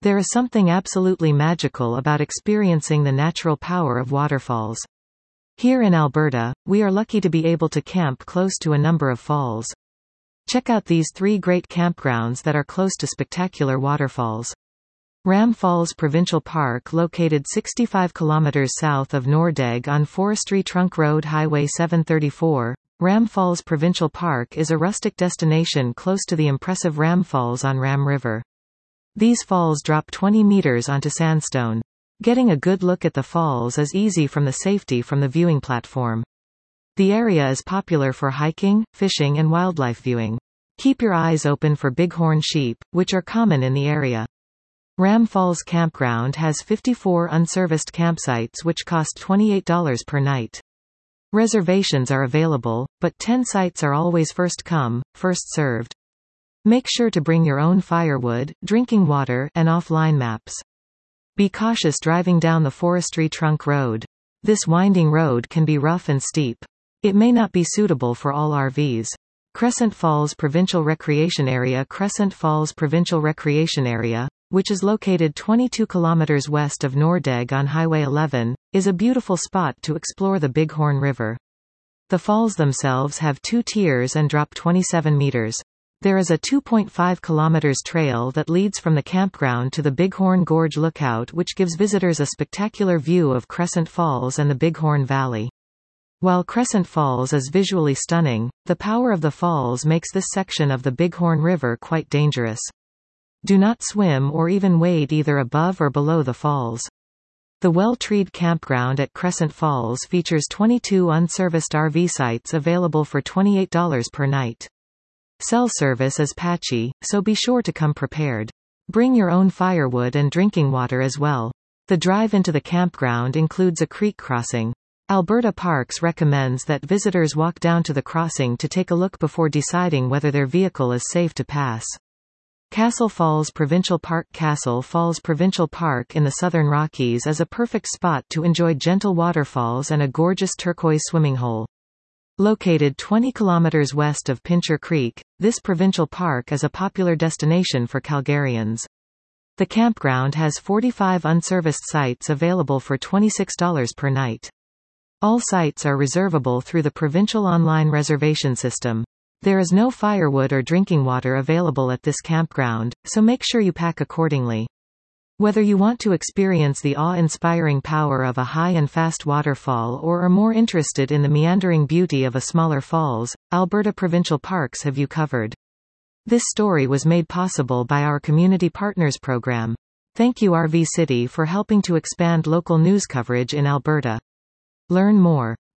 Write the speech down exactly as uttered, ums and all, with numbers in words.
There is something absolutely magical about experiencing the natural power of waterfalls. Here in Alberta, we are lucky to be able to camp close to a number of falls. Check out these three great campgrounds that are close to spectacular waterfalls. Ram Falls Provincial Park, located sixty-five kilometers south of Nordegg on Forestry Trunk Road Highway seven thirty-four. Ram Falls Provincial Park is a rustic destination close to the impressive Ram Falls on Ram River. These falls drop twenty meters onto sandstone. Getting a good look at the falls is easy from the safety from the viewing platform. The area is popular for hiking, fishing and wildlife viewing. Keep your eyes open for bighorn sheep, which are common in the area. Ram Falls Campground has fifty-four unserviced campsites which cost twenty-eight dollars per night. Reservations are available, but ten sites are always first come, first served. Make sure to bring your own firewood, drinking water, and offline maps. Be cautious driving down the Forestry Trunk Road. This winding road can be rough and steep. It may not be suitable for all R Vs. Crescent Falls Provincial Recreation Area Crescent Falls Provincial Recreation Area, which is located twenty-two kilometers west of Nordegg on Highway eleven, is a beautiful spot to explore the Bighorn River. The falls themselves have two tiers and drop twenty-seven meters. There is a two point five kilometers trail that leads from the campground to the Bighorn Gorge Lookout, which gives visitors a spectacular view of Crescent Falls and the Bighorn Valley. While Crescent Falls is visually stunning, the power of the falls makes this section of the Bighorn River quite dangerous. Do not swim or even wade either above or below the falls. The well-treed campground at Crescent Falls features twenty-two unserviced R V sites available for twenty-eight dollars per night. Cell service is patchy, so be sure to come prepared. Bring your own firewood and drinking water as well. The drive into the campground includes a creek crossing. Alberta Parks recommends that visitors walk down to the crossing to take a look before deciding whether their vehicle is safe to pass. Castle Falls Provincial Park Castle Falls Provincial Park in the Southern Rockies is a perfect spot to enjoy gentle waterfalls and a gorgeous turquoise swimming hole. Located twenty kilometers west of Pincher Creek, this provincial park is a popular destination for Calgarians. The campground has forty-five unserviced sites available for twenty-six dollars per night. All sites are reservable through the provincial online reservation system. There is no firewood or drinking water available at this campground, so make sure you pack accordingly. Whether you want to experience the awe-inspiring power of a high and fast waterfall or are more interested in the meandering beauty of a smaller falls, Alberta Provincial Parks have you covered. This story was made possible by our Community Partners program. Thank you R V City for helping to expand local news coverage in Alberta. Learn more.